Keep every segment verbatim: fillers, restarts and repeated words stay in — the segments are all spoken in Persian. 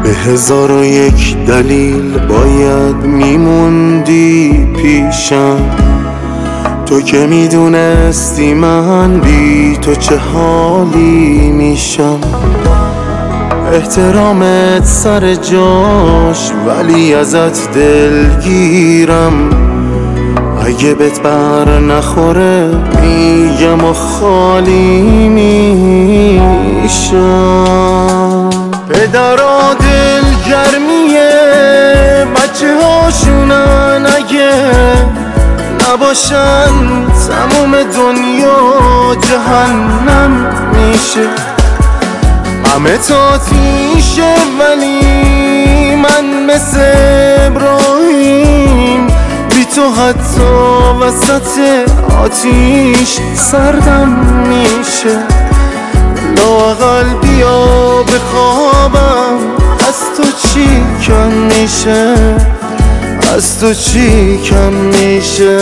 به هزار و یک دلیل باید میموندی پیشم، تو که میدونستی من بی تو چه حالی میشم. احترامت سر جاش ولی ازت دلگیرم، اگه بهت بر نخوره میگم و خالی میشم. پدرها دلگرمیه بچه هاشونن، اگه نباشن تموم دنیا جهنم میشه. همه تاتیشه ولی من مثل ابراهیم بی تو حتی وسط آتیش سردم میشه. لااقل بیا بخوابم، از تو چی کم میشه، از تو چی کم میشه.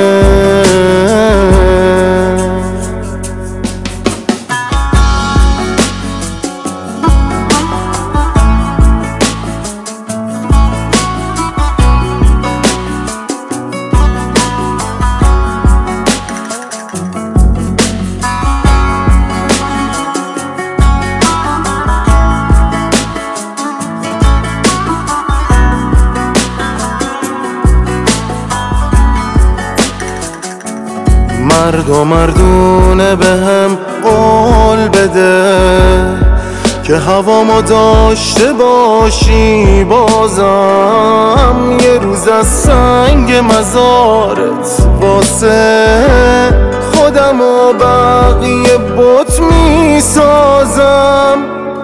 مرد و مردونه به هم قول بده که هوامو داشته باشی، بازم یه روز از سنگ مزارت واسه خودم و بقیه بت میسازم.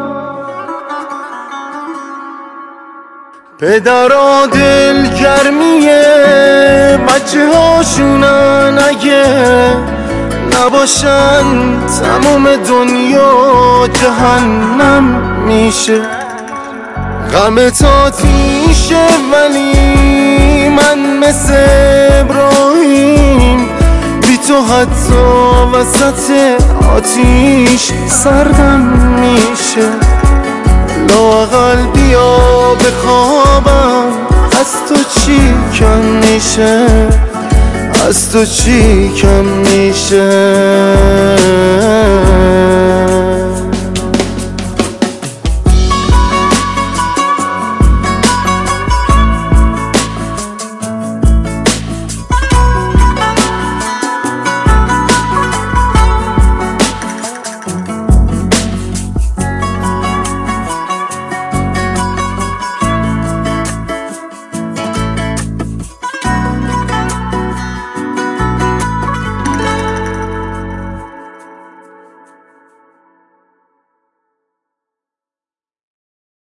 پدرها دلگرمیه بچه هاشونن، اگه نباشن تموم دنیا جهنم میشه. غمت آتیشه ولی من مثل ابراهیم بی تو حتی وسط آتیش سردم میشه. لااقل بیا بخوابم، از تو چی کم میشه، از تو چی کم میشه.